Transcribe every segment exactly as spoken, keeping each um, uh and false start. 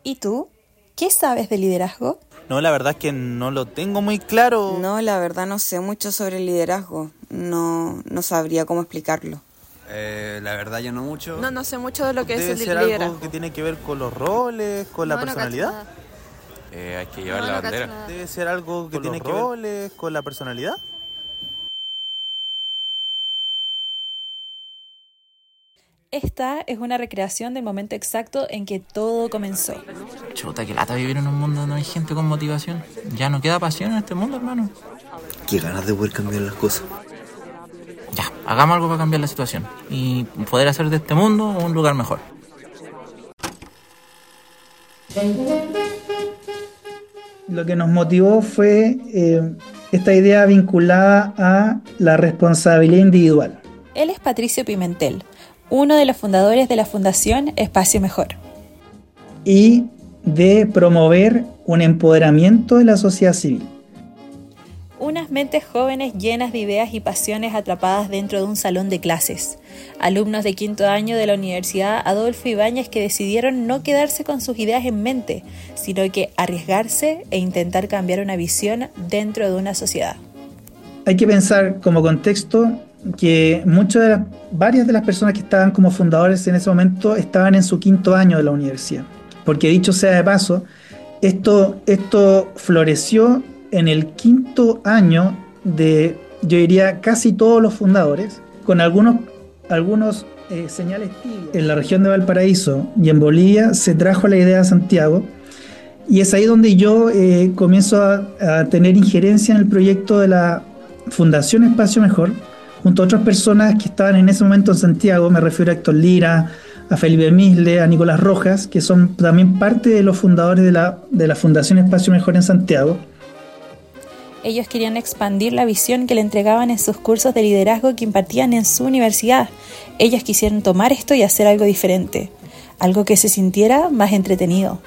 ¿Y tú? ¿Qué sabes de liderazgo? No, la verdad es que no lo tengo muy claro. No, la verdad no sé mucho sobre el liderazgo. No, no sabría cómo explicarlo. Eh, la verdad yo no mucho. No, no sé mucho de lo que Debe es el ser liderazgo. algo que tiene que ver con los roles, con la No, no cacho personalidad. nada. Eh, hay que llevar No, la no cacho bandera. nada. Debe ser algo que Con tiene los que ver con roles, con la personalidad. Esta es una recreación del momento exacto en que todo comenzó. Chuta, que lata vivir en un mundo donde no hay gente con motivación. Ya no queda pasión en este mundo, hermano. Qué ganas de poder cambiar las cosas. Ya, hagamos algo para cambiar la situación y poder hacer de este mundo un lugar mejor. Lo que nos motivó fue eh, esta idea vinculada a la responsabilidad individual. Él es Patricio Pimentel, uno de los fundadores de la Fundación Espacio Mejor. Y de promover un empoderamiento de la sociedad civil. Unas mentes jóvenes llenas de ideas y pasiones atrapadas dentro de un salón de clases. Alumnos de quinto año de la Universidad Adolfo Ibáñez que decidieron no quedarse con sus ideas en mente, sino que arriesgarse e intentar cambiar una visión dentro de una sociedad. Hay que pensar como contexto que muchas de las, varias de las personas que estaban como fundadores en ese momento estaban en su quinto año de la universidad. Porque dicho sea de paso, esto, esto floreció en el quinto año de, yo diría, casi todos los fundadores, con algunos, algunos eh, señales tibias. En la región de Valparaíso y en Bolivia se trajo la idea a Santiago, y es ahí donde yo eh, comienzo a, a tener injerencia en el proyecto de la Fundación Espacio Mejor, junto a otras personas que estaban en ese momento en Santiago. Me refiero a Héctor Lira, a Felipe Misle, a Nicolás Rojas, que son también parte de los fundadores de la, de la Fundación Espacio Mejor en Santiago. Ellos querían expandir la visión que le entregaban en sus cursos de liderazgo que impartían en su universidad. Ellos quisieron tomar esto y hacer algo diferente, algo que se sintiera más entretenido.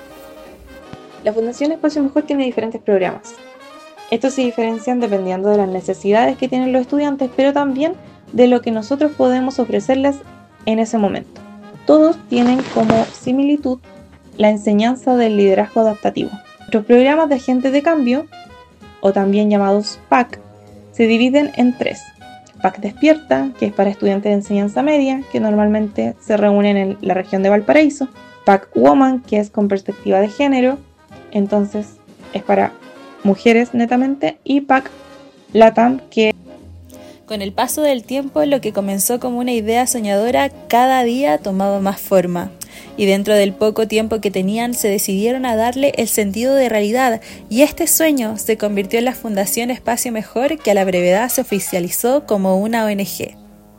La Fundación Espacio Mejor tiene diferentes programas. Estos se diferencian dependiendo de las necesidades que tienen los estudiantes, pero también de lo que nosotros podemos ofrecerles en ese momento. Todos tienen como similitud la enseñanza del liderazgo adaptativo. Nuestros programas de agentes de cambio, o también llamados P A C, se dividen en tres. P A C Despierta, que es para estudiantes de enseñanza media, que normalmente se reúnen en la región de Valparaíso. P A C Woman, que es con perspectiva de género, entonces es para mujeres netamente. Y P A C Latam, que con el paso del tiempo, lo que comenzó como una idea soñadora cada día tomaba más forma. Y dentro del poco tiempo que tenían, se decidieron a darle el sentido de realidad. Y este sueño se convirtió en la Fundación Espacio Mejor, que a la brevedad se oficializó como una O N G.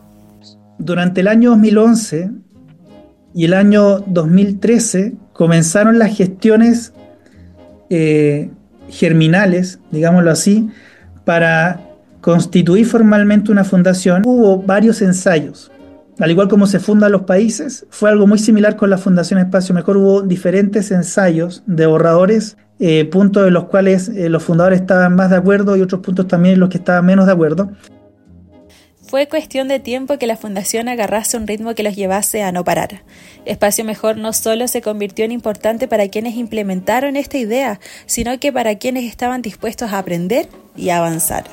Durante el año dos mil once y el año dos mil trece comenzaron las gestiones eh, germinales, digámoslo así, para constituir formalmente una fundación. Hubo varios ensayos. Al igual como se fundan los países, fue algo muy similar con la Fundación Espacio Mejor. Hubo diferentes ensayos de borradores, eh, puntos en los cuales eh, los fundadores estaban más de acuerdo y otros puntos también en los que estaban menos de acuerdo. Fue cuestión de tiempo que la fundación agarrase un ritmo que los llevase a no parar. Espacio Mejor no solo se convirtió en importante para quienes implementaron esta idea, sino que para quienes estaban dispuestos a aprender y a avanzar.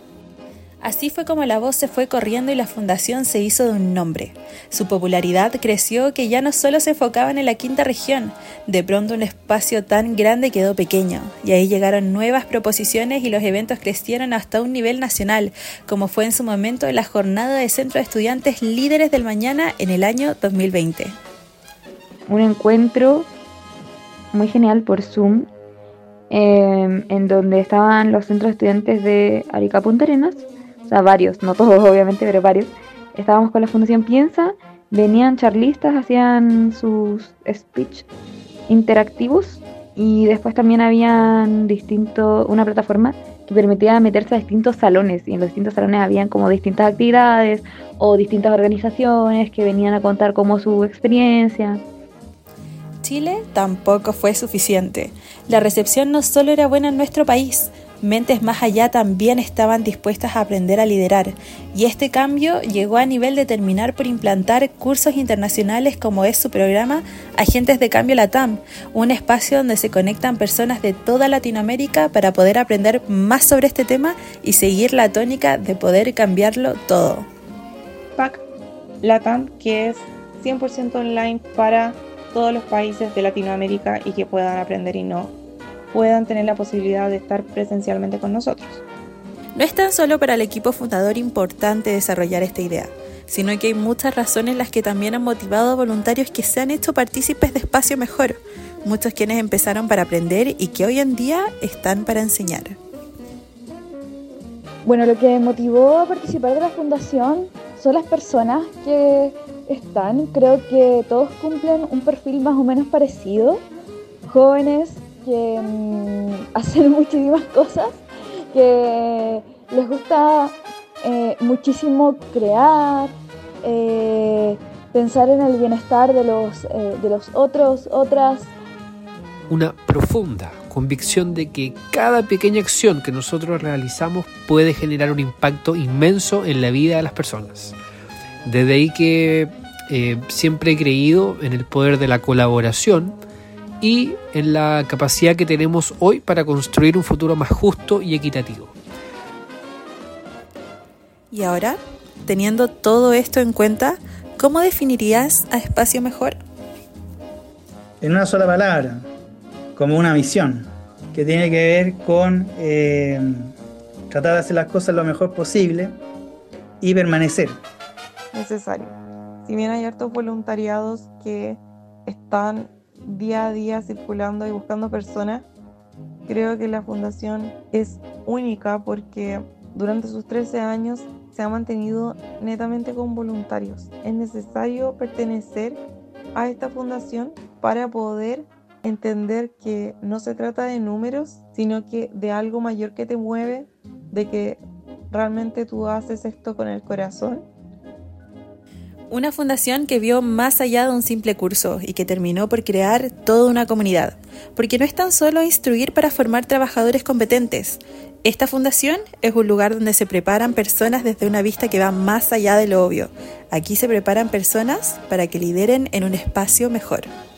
Así fue como la voz se fue corriendo y la fundación se hizo de un nombre. Su popularidad creció que ya no solo se enfocaban en la quinta región, de pronto un espacio tan grande quedó pequeño, y ahí llegaron nuevas proposiciones y los eventos crecieron hasta un nivel nacional, como fue en su momento la jornada de Centro de Estudiantes Líderes del Mañana en el año dos mil veinte. Un encuentro muy genial por Zoom, eh, en donde estaban los centros de estudiantes de Arica Punta Arenas. O sea, varios, no todos obviamente, pero varios. Estábamos con la Fundación Piensa, venían charlistas, hacían sus speech interactivos, y después también habían distinto, una plataforma que permitía meterse a distintos salones, y en los distintos salones habían como distintas actividades o distintas organizaciones que venían a contar como su experiencia. Chile tampoco fue suficiente. La recepción no solo era buena en nuestro país. Mentes más allá también estaban dispuestas a aprender a liderar, y este cambio llegó a nivel de terminar por implantar cursos internacionales como es su programa Agentes de Cambio LATAM, un espacio donde se conectan personas de toda Latinoamérica para poder aprender más sobre este tema y seguir la tónica de poder cambiarlo todo. P A C LATAM, que es cien por ciento online para todos los países de Latinoamérica y que puedan aprender y no puedan tener la posibilidad de estar presencialmente con nosotros. No es tan solo para el equipo fundador importante desarrollar esta idea, sino que hay muchas razones las que también han motivado a voluntarios que se han hecho partícipes de Espacio Mejor, muchos quienes empezaron para aprender y que hoy en día están para enseñar. Bueno, lo que me motivó a participar de la fundación son las personas que están, creo que todos cumplen un perfil más o menos parecido, jóvenes que mmm, hacen muchísimas cosas, que les gusta eh, muchísimo crear, eh, pensar en el bienestar de los, eh, de los otros, otras. Una profunda convicción de que cada pequeña acción que nosotros realizamos puede generar un impacto inmenso en la vida de las personas. Desde ahí que eh, siempre he creído en el poder de la colaboración y en la capacidad que tenemos hoy para construir un futuro más justo y equitativo. Y ahora, teniendo todo esto en cuenta, ¿cómo definirías a Espacio Mejor? En una sola palabra, como una misión, que tiene que ver con eh, tratar de hacer las cosas lo mejor posible y permanecer. Necesario. Si bien hay hartos voluntariados que están día a día circulando y buscando personas, creo que la fundación es única porque durante sus trece años se ha mantenido netamente con voluntarios. Es necesario pertenecer a esta fundación para poder entender que no se trata de números, sino que de algo mayor que te mueve, de que realmente tú haces esto con el corazón. Una fundación que vio más allá de un simple curso y que terminó por crear toda una comunidad, porque no es tan solo instruir para formar trabajadores competentes. Esta fundación es un lugar donde se preparan personas desde una vista que va más allá de lo obvio. Aquí se preparan personas para que lideren en un espacio mejor.